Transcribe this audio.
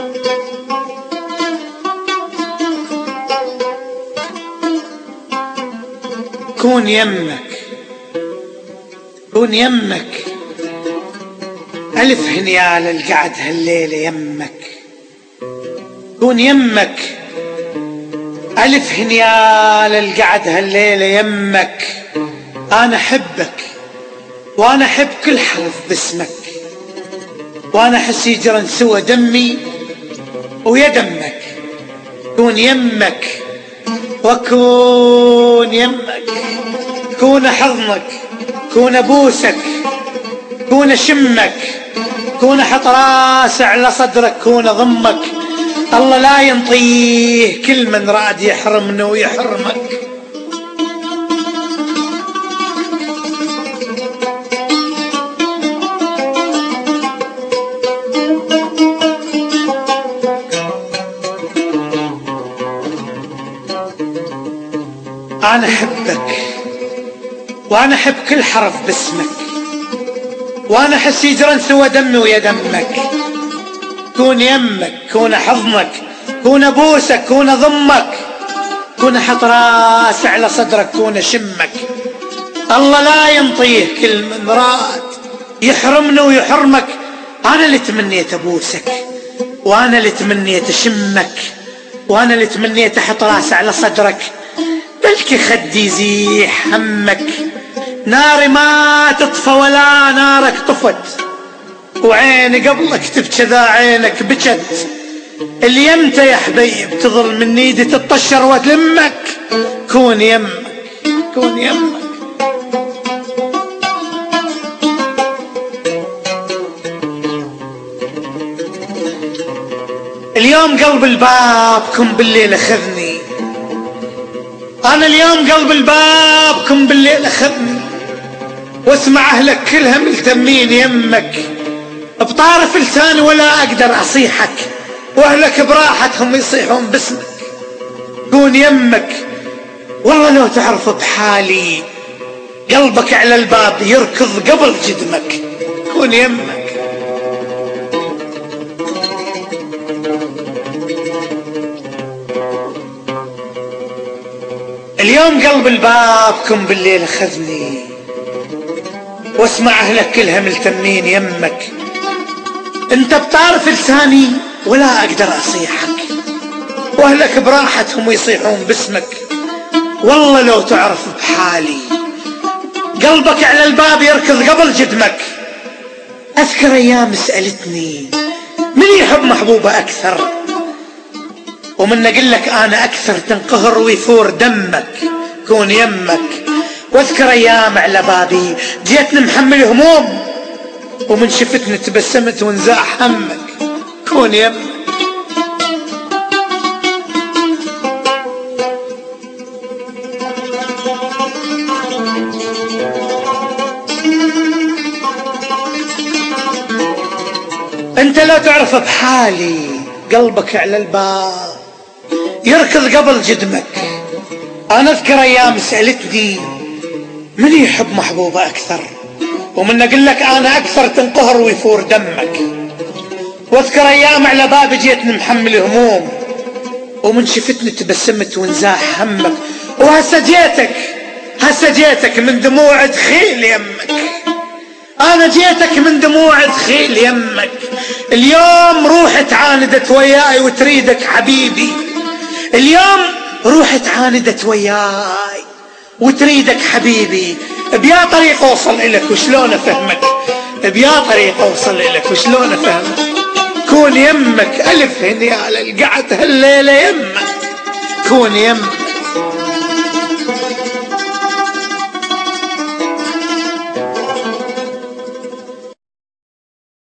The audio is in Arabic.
كون يمك، كون يمك، ألف هنيال القعد هالليلة يمك. كون يمك، ألف هنيال القعد هالليلة يمك. أنا أحبك وأنا أحب كل حرف باسمك، وأنا أحس يجرن سوى دمي ويا دمك. كون يمك وكون يمك، كون حضنك، كون أبوسك، كون أشمك، كون أحط راسي على صدرك، كون أضمك. الله لا ينطيه كل من راد يحرمنا ويحرمك. أنا أحبك وأنا أحب كل حرف باسمك، وأنا أحس يجرن سوى دمي ويا دمك. كون يمك، كون حضنك، كون أبوسك، كون أضمك، كون أحط راسي على صدرك، كون أشمك. الله لا ينطيه كل من راد يحرمنا ويحرمك. أنا اللي تمنيت أبوسك، وأنا اللي تمنيت أشمك، وأنا اللي تمنيت أحط راسي على صدرك. بلكي خدي يزيح همك، ناري ما تطفى ولا نارك طفت، وعيني قبلك تبكي ذا عينك بكت. اللي يمتى يا حبيب تظل من ايدي تتطشر وتلمك. كون يمك، كون يمك. اليوم قلب الباب كن بالليل اخذني، انا اليوم قلب الباب كن بالليل اخذني، واسمع اهلك كلها ملتمين يمك. بطارف لساني ولا اقدر اصيحك، واهلك براحتهم يصيحون باسمك. كون يمك، والله لو تعرف بحالي قلبك على الباب يركض قبل جدمك. كون يمك. اليوم قلب الباب كن بالليل اخذني، واسمع اهلك كلها ملتمين يمك. انت بطارف لساني ولا اقدر اصيحك، واهلك براحتهم يصيحون باسمك. والله لو تعرف بحالي قلبك على الباب يركض قبل جدمك. اذكر ايام سألتني من يحب محبوبة اكثر، ومن اقول لك انا اكثر تنقهر ويثور دمك. كون يمك. واذكر ايام على بابي جيتني محمل هموم، ومن شفتني تبسمت وانزاح همك. كون يمك. انت لا تعرف بحالي قلبك على الباب يركض قبل جدمك. انا اذكر ايام سألتني من يحب محبوبة اكثر، ومن اقول لك انا اكثر تنقهر ويفور دمك. واذكر ايام على بابي جيتني محمل هموم، ومن شفتني تبسمت وانزاح همك. وهسه جيتك من دموع دخيل يمك. انا جيتك من دموع دخيل يمك. اليوم روحي تعاندت وياي وتريدك حبيبي. اليوم روحي تعاندت وياي وتريدك حبيبي. بيا طريق اوصل الك وشلون افهمك، بيا طريق اوصل الك وشلون افهمك. كون يمك. الف هني على القعد هالليله يمك. كون يمك.